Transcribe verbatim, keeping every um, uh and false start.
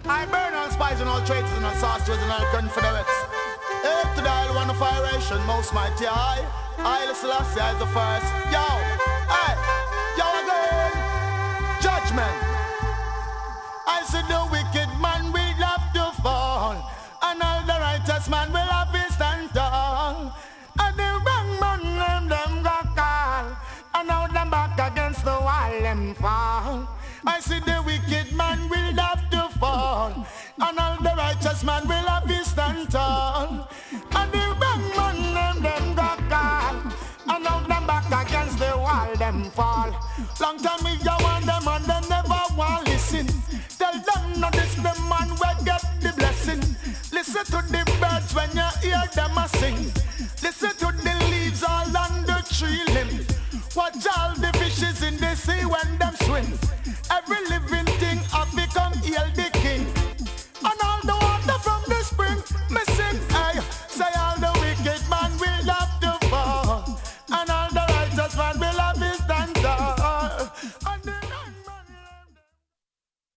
I burn all spies and all traitors and all sorcerers and all confederates. Hey, to the isle one of iration, most mighty I. I, Selassie, is the first. Yo, hey, yo again. Judgment. I said the wicked man will have to fall, and all the righteous man will have to stand tall. And the wrong man them, them got call, and now them back against the wall them fall. I see the wicked man will have to fall, and all the righteous man will have to stand tall. And the wrong man them, them got call, and now them back against the wall them fall. Long time me